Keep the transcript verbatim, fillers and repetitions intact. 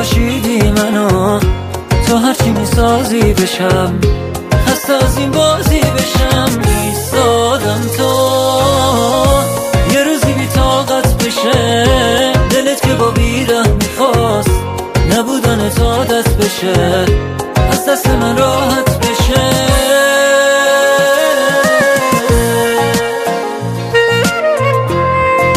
پاشیدی منو، تو هرچی میسازی بشم، خسته از این بازی بشم. ایستادم تو